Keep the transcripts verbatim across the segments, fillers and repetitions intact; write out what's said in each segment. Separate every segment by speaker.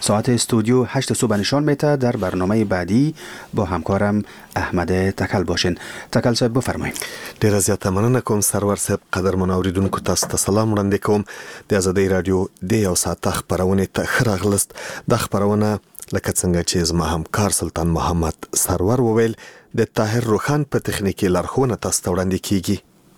Speaker 1: ساعت استودیو هشت صبح نشان میده. در برنامه بعدی با همکارم احمد تکل باشین. تکل صاحب بفرمایید.
Speaker 2: ډیر زیاته مننه کوم سرور صاحب. قدرمن اوریدونکو تاسو ته سلام وړاندې کوم. د آزادۍ رادیو د یو ساعت خبرونه ته ښه راغلست. د خبرونه لکه څنګه چې زما همکار سلطان محمد سرور وویل د طاهر روخان په تخنیکی لارښوونه تاسو ته وړاندې کیږي.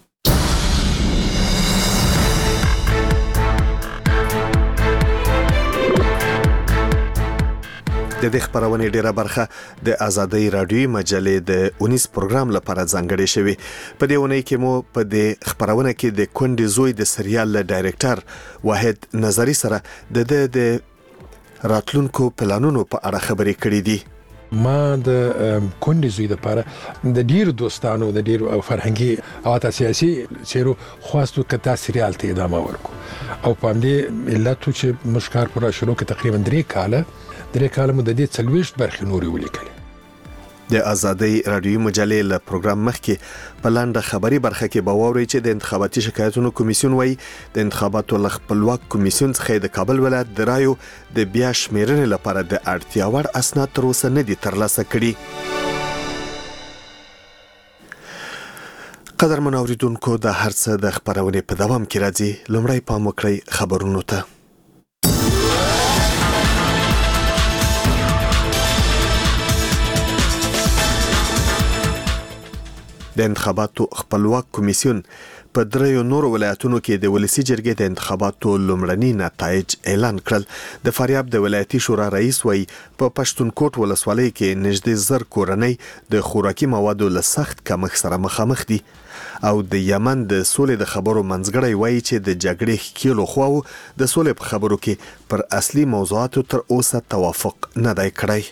Speaker 2: د دې خبرونه ډیره برخه د آزادۍ رادیوي مجلې د اونیس پروګرام لپاره ځانګړې شوې. په دې ونې کې مو په دې خبرونه کې د کونډې زوی د سریال له ډایرکټر واحد نظری سره د د راتلونکو پلانونو په اړه خبرې کړې دي.
Speaker 3: ما د کونډې زوی لپاره د ډیرو دوستانو د ډیرو فرهنګي او سیاسي چیرو خواستو کته سریال ته ادامه ورکو او په دې علت چې مشکار پر شروع کې تقریبا درې کاله درې کاله مو د دې څلويشت برخې نوري ولیکل.
Speaker 2: د آزادۍ رادیوي مجلې له پروګرام مخکې په لاندې خبري برخه کې باوري چې د انتخاباتي شکایتونو کمیسیون وای د انتخاباتو ل خپلواک کمیسیون څخه د کابل ولایت د رایو د بیا شمیرنې لپاره د اړتیا وړ اسناد تر اوسه نه دي ترلاسه کړي. قدرمن اوریدونکو د هر څه د خبرونه په دوام کې راځي. لومړی پام وکړئ خبرونو ته. د انتخاباتو خپلواک کمیسیون په دریو نورو ولایتونو کې د ولسی جرګې د انتخاباتو لومړني نتایج اعلان کړل. د فاریاب د ولایتي شورا رئیس وای په پښتونکوټ ولسوالۍ کې نږدې زر کورنۍ د خوراکي موادو له سخت کمښت سره مخامخ دي او د یمن د سولې د خبرو منځګړی وای چې د جګړې ښکیلو خواو د سولې په خبرو کې پر اصلي موضوعاتو تر اوسه توافق نه دی کړی.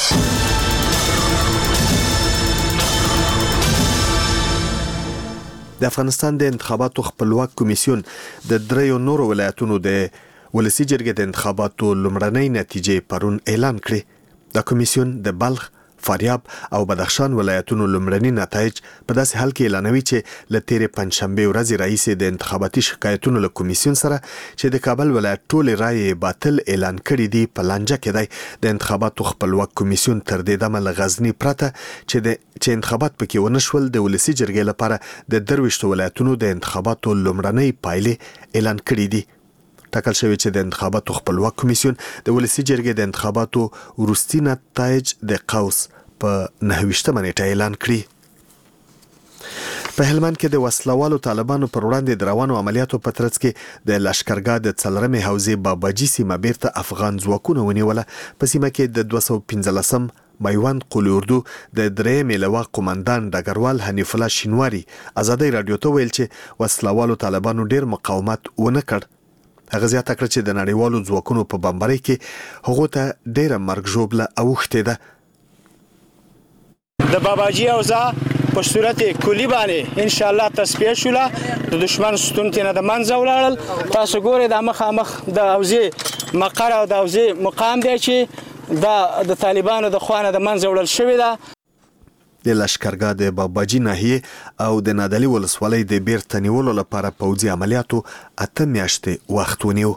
Speaker 2: د افغانستان د انتخاباتو خپلواک کمیسیون د دریو نورو ولایتونو د ولسی جرګې د انتخاباتو لومړنۍ نتیجې پرون اعلان کړې. د کمیسیون د بلخ، فاریاب او بدخشان ولایتونو لومړني نتایج په داسې حال کې اعلانوي چې له تیرې پنځشنبه ورځې راهیسې د انتخاباتي شکایتونو له کمیسیون سره چې د کابل ولایت ټولې رایې باطل اعلان کړي دي په لانجه کې دی. د انتخاباتو خپلواک کمیسیون تر دې دمه له غزنی پرته چې د چې انتخابات پکې ونشول د ولسی جرګې لپاره د درويشت ولایتونو د انتخاباتو لومړنۍ پایلې اعلان کړي دي. ټاکل شوی چې د انتخاباتو خپلواک کمیسیون د ولسی جرګې د انتخاباتو وروستي نتایج د قوس په نهویشتمه نیټه اعلان کړي. په هلمند کې د وسلوالو طالبانو پر وړاندې د روانو عملیاتو په ترڅ کې د لشکرګاه د څلرمې حوزې باباجي سیمه بیرته افغان ځواکونو ونیوله. په سیمه کې د دوه سوه پنځلسم میوند قولي اردو د درېیمې لواء قومندان ډګروال حنیف الله شینواري آزادۍ رادیو ته ویل چې وسلوالو طالبانو ډیر مقاومت ونه کړ. هغه زیاته کړ چې د نړیوالو ځواکونو په بمبارۍ کې هغه ته ډیره مرګ ژوبله اوښتې ده.
Speaker 4: د باباجي اوزا په صورت کلی باندې ان شاء الله تصفیه شوله. د دشمن ستون ته د منځ ولاړل. تاسو ګورئ د مخامخ د اوزې مقر او د اوزې مقام دی چې د د طالبانو د خوانه د منځ وړل شوی ده.
Speaker 2: د لشکرګاه د باباجي ناحیه او د نادعلي ولسوالۍ د بیرته نیولو لپاره پوځي عملیاتو اته میاشتې وخت ونیو.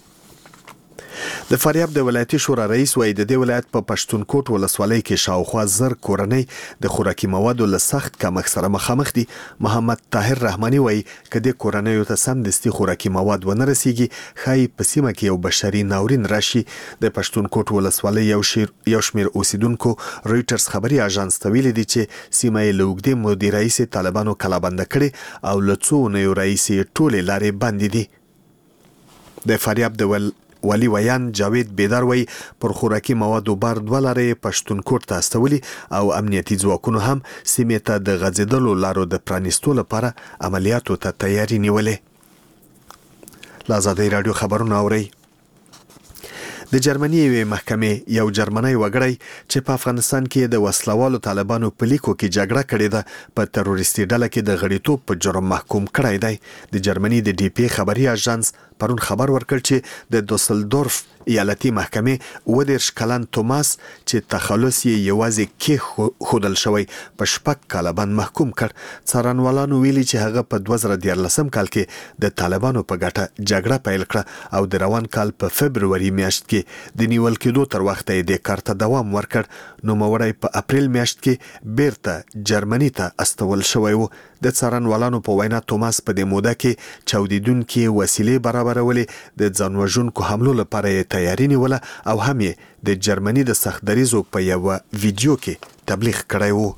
Speaker 2: د فاریاب د ولایتي شورا رئیس وای د دې ولایت په پښتونکوټ ولسوالۍ کې شاوخوا زر کورنۍ د خوراکي موادو له سخت کمښت سره مخامخ دي. محمد طاهر رحماني وای کدي کورنۍ ته سمدستي خوراکي مواد ونه رسیږي خای په سیمه کې یو بشري ناورین راشي. د پښتونکوټ ولسوالۍ یو شیر یو شمیر اوسیدونکو رويټرز خبري اژانس ته ویلي دي چې سیمه یې لوګدي مودي رئیس طالبانو کلابند کړي او لڅو نه رئیس ټوله لارې باندې دي. د فاریاب د ول ولی ویان جاوید بیدار وی پر خوراکي موادو بار دوه لارې پښتونکوټ ته استولي او امنیتي ځواکونو هم سیمې ته د غځېدلو لارو د پرانیستو لپاره عملیاتو ته تیاری نیولې. آزادۍ رادیو خبرونه اورئ. د جرمني یوې محکمې یو جرمنی وګړی چې په افغانستان کې د وسلوالو طالبانو په لیکو کې جګړه کړې ده په تروریستي ډله کې د غړیتوب په جرم محکوم کړی دی. د جرمني د ډي پی خبري اژانس پرون خبر ورکړ چې د دوسلدورف ایالتي محکمې اووه دېرش کلن توماس چې تخلص یې یوازې کې خودل شوی په شپږ کاله باندې محکوم کړ. څارنوالانو ویلي چې هغه په دوه زره دیارلسم کال کې د طالبانو په ګټه جګړه پیل کړه او د روان کال په فبروري میاشت کې کې د نیول کېدو تر وخته یې د کار ته دوام ورکړ. نوموړی په اپریل میاشت کې بیرته جرمني ته استول شوی و. د څارنوالانو په وینا توماس په دې موده کې چاودیدونکي وسیلې برابرولې، د ځان وژونکو حملو لپاره یې تیاری نیوله او هم یې د جرمني د سخت دریزو په یوه ویډیو کې تبلیغ کړی و.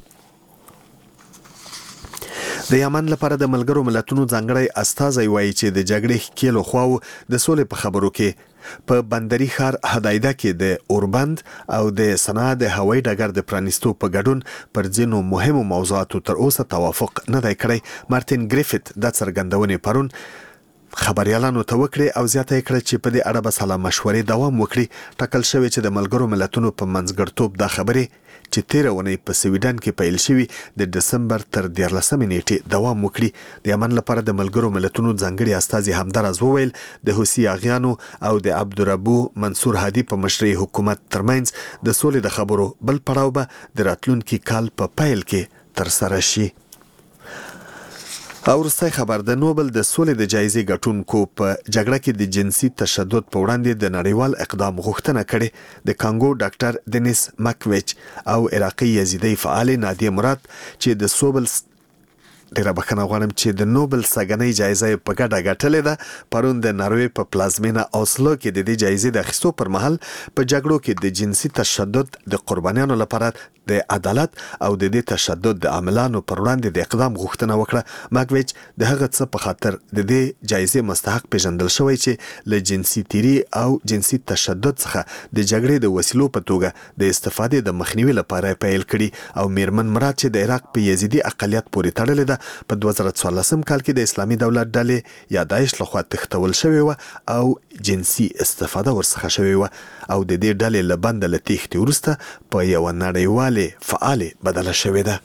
Speaker 2: د یمن لپاره د ملګرو ملتونو ځانګړی استازی وایي چې د جګړې ښکېلو خواو د سولې په خبرو کې په بندري ښار هدایده کې د اوربند او د صنعا د هوایي ډګر د پرانیستو په ګډون پر ځینو مهمو موضوعاتو تر اوسه توافق نه دی کړی. مارټین ګریفت د څرګندونې پرون خبريالانو ته وکړي او زیاته یې کړه چې په دې اړه به سلا مشورې دوام وکړي. ټاکل شوی چې د ملګرو ملتونو په منځګړتوب دا خبرې چې تیره اونۍ په سویډن کې پیل شوي د ډسمبر تر دیارلسمې نیټې دوام وکړي. د یمن لپاره د ملګرو ملتونو ځانګړي استازي همداراز وویل د حوثي اغیانو او د عبدالربو منصور هادي په مشرۍ حکومت ترمنځ د سولې د خبرو بل پړاو به د راتلونکي کال په پیل کې ترسره شي. او وروستی خبر د نوبل د سولې د جایزې ګټونکو په جګړه کې د جنسي تشدد په وړاندې د نړیوال اقدام غوښتنه کړې. د کانګو ډاکټر دنیس مکویچ او عراقي یزیدي فعال نادیه مراد چې د سوبل ډیره بخښنه غواړم چې د نوبل سګنۍ جایزه په ګډه ګټلې ده. پرون د ناروې په پلازمینه اوسلو کې د دې جایزې د اخیستو پر مهال په جګړو کې د جنسي تشدد د قربانیانو لپاره د عدالت او د دې تشدد د عاملانو پر وړاندې د اقدام غوښتنه وکړه. ماګویچ د هغه څه په خاطر د دې جایزې مستحق پیژندل شوی چې له جنسي تیری او جنسي تشدد څخه د جګړې د وسیلو په توګه د استفادې د مخنیوي لپاره پیل کړي. او میرمن مراد چې د عراق په یزیدي اقلیت پورې تړلې ده په دوه زره څوارلسم کال کې د اسلامي دولت ډلې یا داعش لخوا تښتول شوې وه او جنسي استفاده ورڅخه شوې وه او د دې ډلې له بنده له تېښتې وروسته په یوه نړیوالې فعالې بدله شوې ده.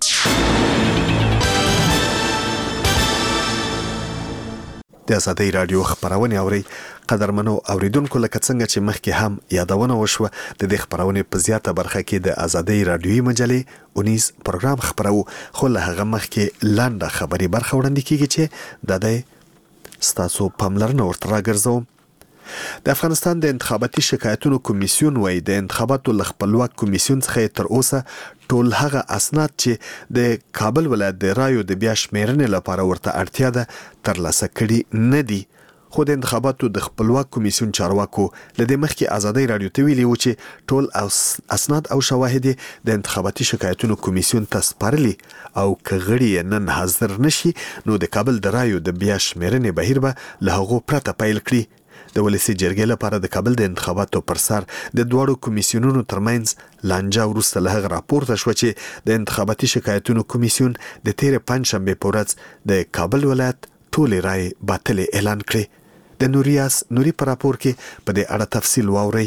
Speaker 2: د ازادۍ راډیو خبرونه اوري. قدرمنو اوریدونکو، لکه څنګه چې مخکې هم یادونه وشوه، د دې خبرونه په زیاته برخه کې د ازادۍ راډیوي مجلې اونیز پروګرام خبرو، خو له هغه مخکې لنډه خبري برخه وړاندې کیږي چې د دې ستاسو پاملرنه ورته راګرځوم. د افغانستان د انتخاباتي شکایتونو کمیسیون وایي د انتخاباتو له خپلواک کمیسیون څخه تر اوسه ټول هغه اسناد چې د کابل ولایت د رایو د بیا شمیرنې لپاره ورته اړتیا ده ترلاسه کړي نه دي. خو د انتخاباتو د خپلواک کمیسیون چارواکو لدې مخکې ازادۍ راډیو ته ویلي و چې ټول اسناد او شواهد د انتخاباتي شکایتونو کمیسیون ته سپارلي او که غړي نن حاضر نشي نو د کابل د رایو د بیا شمیرنې بهیر به له هغو پرته پیل کړي. د ولسی جرګې لپاره د کابل د انتخاباتو پر سر د دواړو کمیسیونونو ترمنځ لانجه وروسته له هغه راپورته شوه چې د انتخاباتي شکایتونو کمیسیون د تیرې پنجشنبې په ورځ د کابل ولایت ټولې رایې باطلې اعلان کړې. د نوریاس نوري پر راپور کې په دې اړه تفصیل واورئ.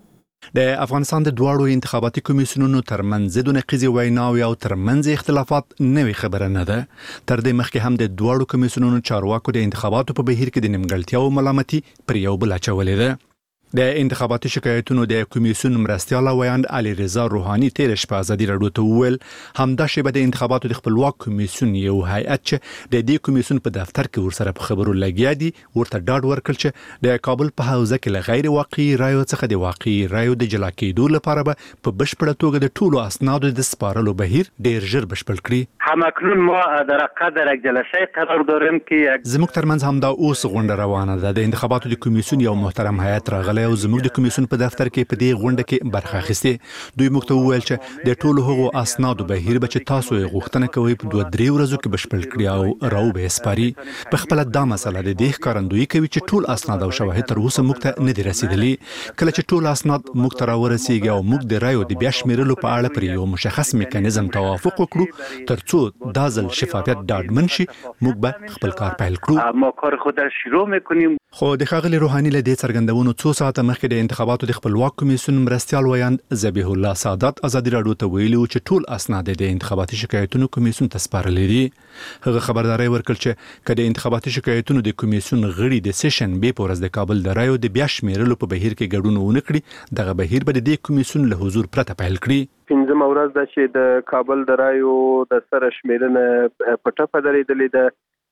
Speaker 5: د افغانستان د دواړو انتخاباتي کمیسیونونو ترمنځ د نقیزي ویناوي او ترمنځ اختلافات نوې خبره نه ده. تر دې مخکې هم د دواړو کمیسیونونو چارواکو د انتخاباتو په بهیر کې د نیمګړتیاو ملامتي پر یو بل اچولې ده. د انتخاباتي شکایتونو د کمیسیون مرستیال ویاند علي رضا روحاني تیر شپه ازادي راډیو ته وویل همدا شیبه د انتخاباتو د خپلواک کمیسیون یو هیئت چې د دې کمیسیون په دفتر کې ورسره په خبرو لګیا دي ورته ډاډ ورکړ چې د کابل په حوزه کې له غیر واقعي رایو څخه د واقعي رایو د جلا کېدو لپاره به په بشپړه توګه د ټولو اسنادو د سپارلو بهیر ډیر ژر بشپړ کړي.
Speaker 6: همکنون ما در قدر یک جلسه قرار داریم که
Speaker 5: زموږ ترمنځ همدا اوس غونډه روانه ده. د انتخاباتو د کمیسیون یو محترم هیئت راغلی او زموږ د کمیسیون په دفتر کې په دې غونډه کې برخه اخیستې. دوی موږ ته وویل چې د ټولو هغو اسنادو بهیر به چې تاسو یې غوښتنه کوئ په دوه درې ورځو کې بشپړ کړي او راو به یې سپاري. په خپله دا مسله د دې ښکارندویي کوي چې ټول اسناد او شواهد تر اوسه موږ ته نه دي رسېدلي. کله چې ټول اسناد موږ ته راورسېږي او موږ د رایو د بیا شمیرلو په اړه پر یو مشخص میکانیزم توافق وکړو تر څو دا ځل شفافیت ډاډمن شي موږ به خپل کار پیل کړو.
Speaker 6: ما کار خود را شروع میکنیم.
Speaker 5: خو د ښاغلي روحاني له دې څرګندونو څو ساعته مخکې د انتخاباتو د خپلواک کمیسیون مرستیال ویاند ذبیح الله سادات ازادي راډیو ته ویلي چې ټول اسناد د انتخاباتي شکایتونو کمیسیون ته سپارلي دي. هغه خبرداري ورکړ چې کله د انتخاباتي شکایتونو د کمیسیون غړي د سیشن بي په ورځ د کابل د رایو د بیا شمیرلو په بهیر کې ګډون ونه کړي دغه بهیر به د دې کمیسیون له حضور پرته پیل کړي.
Speaker 7: پنځم ورځ د چې د کابل د رایو د سره شمیرنه پټه پدریدلې ده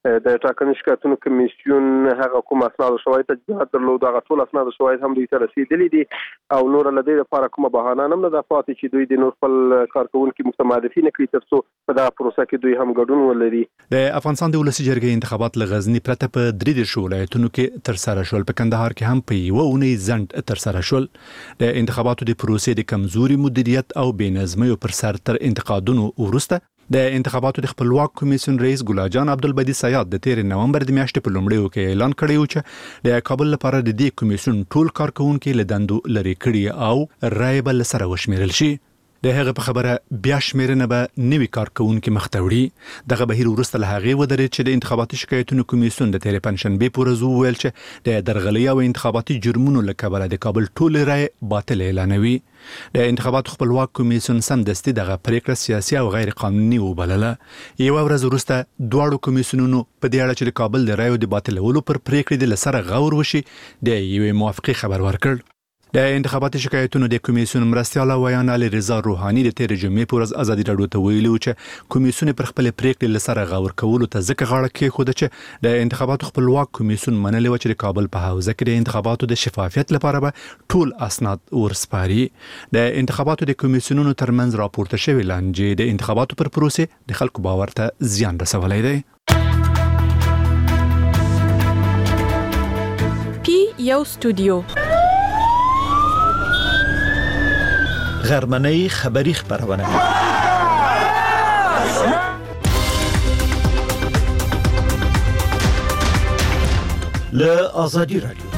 Speaker 7: د ټاکنیز شکایتونو کمیسیون هغه کوم اسناد او شواهد تجهیزات درلود هغه ټول اسناد او شواهد هم دوی ته رسیدلي دي او نور له دې لپاره کومه بهانه هم نه ده پاتې چې دوی د نور خپل کارکونکو متمادفي نه کړي ترڅو په دغه پروسه کې دوی هم ګډون ولري.
Speaker 5: د افغانستان د ولسي جرګې انتخابات له غزني پرته په درې دیرشو ولایتونو کې تر سره شول. په کندهار کې هم په یوه اونۍ ځنډ تر سره شول. د انتخاباتو د پروسې د کمزوري مدیریت او بې نظمۍ پر سر تر انتقادونو وروسته د انتخاباتو د خپلواک کمیسیون رئیس ګلاجان عبدالبدی سیاد د تیر نومبر د میاشتې په لومړیو کې اعلان کړی و چې د کابل لپاره د دې کمیسیون ټول کارکونکو له دندو لري کړي او رای به له سره وشمیرل شي. د هغه په خبره بیا شمیرنه به نوي کارکونکو مخته وړي. دغه بهیر وروسته له هغې ودرېد چې د انتخاباتي شکایتونو کمیسیون د تیر پنجشنبې په ورځ وویل چې د درغلۍ او انتخاباتي جرمونو له کبله د کابل ټول رای باطل اعلانوي. د انتخاباتو خپلواک کمیسیون سمدستي دغه پریکړه سیاسي او غیر قانوني وبلله. یوه ورځ وروسته دواړو کمیسیونونو په دې اړه چې د کابل د رایو د باطلولو پر پریکړې د له سره غور وشي د یوې موافقې خبر ورکړ. د انتخاباتي شکایتونو د کمیسیون مرستیال ویان علي رضا روحاني د تیر جمعې په ورځ ازادي راډیو ته ویلي و چې کمیسیون پر خپل پریکړې له سره غور کولو ته ځکه غاړه کېښوده چې د انتخاباتو خپلواک کمیسیون منلې وه چې د کابل په حوزه کې د انتخاباتو د شفافیت لپاره به ټول اسناد ورسپاري. د انتخاباتو د کمیسیونونو ترمنځ راپورته شوې لانجې د انتخاباتو پر پروسې د خلکو باور ته زیان رسولی دی.
Speaker 8: پی یو استودیو
Speaker 9: غرمنۍ خبری خبرونه له آزادی رادیو.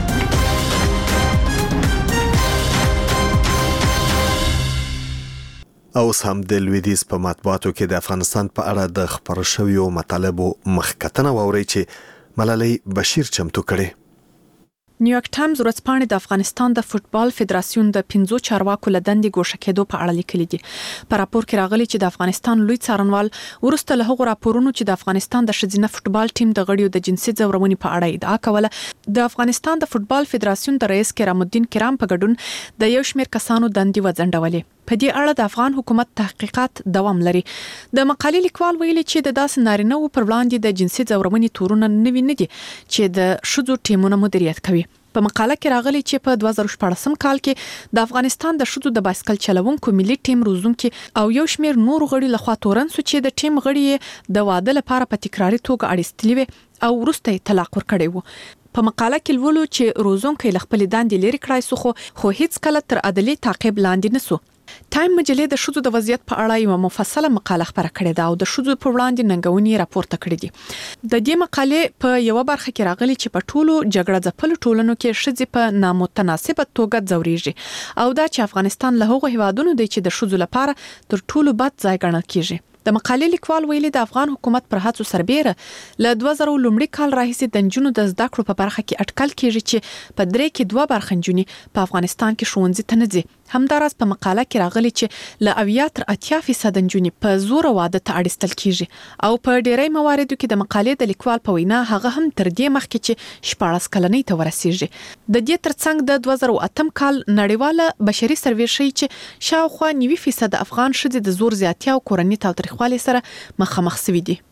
Speaker 2: اوس هم د لویدیز په مطبوعاتو کې د افغانستان په اړه د خبرو شویو مطالبو مخکتنه واوري چې ملالۍ بشیر چمتو کړي.
Speaker 8: نیویارک ټایمز ورځپاڼې د افغانستان د فوتبال فدراسیون د پنځو چارواکو له دندې ګوښه کېدو په اړه لیکلي دي. په راپور کې راغلي چې د افغانستان لوی څارنوال وروسته له هغو راپورونو چې د افغانستان د ښځینه فوتبال ټیم د غړیو د جنسي ځورونې په اړه ادعا کوله، د افغانستان د فوتبال فدراسیون د رئیس کرام الدین کرام په ګډون د یو شمېر کسانو دندې وځنډولې. په دې اړه د افغان حکومت تحقیقات دوام لري. د مقالې لیکوال ویلي چې د داسې نارینه‌وو پر وړاندې د جنسي ځورونې تورونه نوي نه دي چې د ښځو ټیمونه مدیریت کوي. په مقاله کې راغلي چې په دوه زره شپاړسم کال کې د افغانستان د ښځو د بایسکل چلوونکو ملي ټیم روزونکي او یو شمېر نور غړي لخوا تورن سو چې د ټیم غړي د واده لپاره په تکراري توګه اړیستلي وي او وروسته طلاق ورکړي وو. په مقاله کې لولو چې روزونکي له خپل دندې لري کړای سو خو خو هیڅ کله تر عدالي تعقیب لاندې نه سو. ټایم مجلې د ښځو د وضعیت په اړه یو مفصله مقاله خبره کړې ده او د ښځو په وړاندې ننګونې راپورته کړې دي. د دې مقالې په یو برخه کې راغلي چې په ټولو جګړه ځپلو ټولنو کې ښځې په نامتناسبه توګه ځوريږي او دا چې افغانستان له هغو هیوادونو دی چې د ښځو لپاره تر ټولو بد ځای ګڼل کیږي. د مقالې لیکوال ویلي د افغان حکومت پر هڅو سربېره له دوه زره لومړي کال راهیسې د نجونو د زده کړو په برخه کې اټکل کیږي چې په درې کې دوه برخه نجونې په افغانستان کې ښوونځي ته نه ځي. همداراز په مقاله کې راغلي چې له اویا تر اتیا فیصد نجونې په زور واده ته اړیستل کیږي او په ډیری مواردو کې د مقالې د لیکوال په وینا هغه هم تر دې مخکې چې شپاړس کلنۍ ته ورسیږي. د دې ترڅنګ د دوه زره اتم کال نړیواله بشري سروې ښیي چې شاوخوا نوي فیصد افغان ښځې د زور زیاتیا او کورنۍ تاوتریخوالي سره مخامخ شوي دي.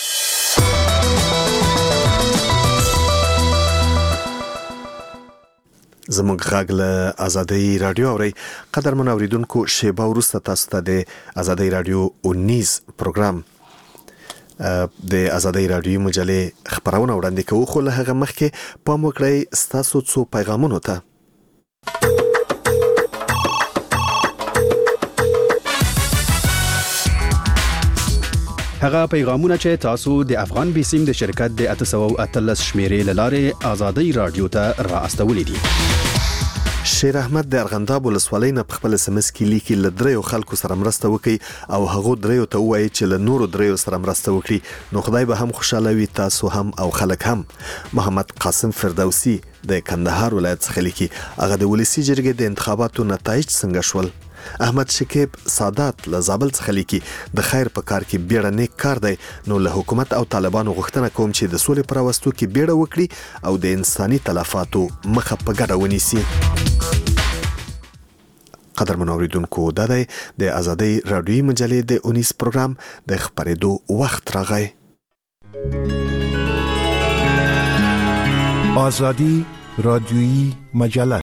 Speaker 2: زموږ غږ له آزادۍ رادیو اوري. قدرمن اوریدونکو، شیبه وروسته تاسو ته د آزادۍ رادیو اونیز پروګرام د آزادۍ رادیو مجلې خبرونه وړاندې کوو، خو له هغه مخکې پام وکړئ ستاسو څو پیغامونو ته.
Speaker 1: هغه پیغامونه چې تاسو د افغان بیسیم د شرکت د اته سوه او اتلس شمیرې لاره آزادۍ رادیو ته را استولې دي.
Speaker 2: شیر احمد د ارغنداب ولسوالۍ نه په خپل سمس کې لیکي له دریو خلکو سره مرسته وکړي او هغه دریو ته وایي چې له نورو دریو سره مرسته وکړي، نو خدای به هم خوشاله وي، تاسو هم او خلک هم. محمد قاسم فردوسی د کندهار ولایت څخه لیکي، هغه د ولسی جرګې د انتخاباتو نتایج څنګه شول. احمد شکیب سادات له زابل څخه لیکي، د خیر په کار کې بیړه نیک کار دی، نو له حکومت او طالبانو غوښتنه کوم چې د سولې پر راوستو کې بیړه وکړي او د انساني تلفاتو مخه په ګډه ونیسي. قدرمن اوریدونکو، دا دی د آزادۍ رادیویي مجلې د اونیس پروګرام د خبرېدو وخت راغی.
Speaker 10: آزادی رادیویی مجله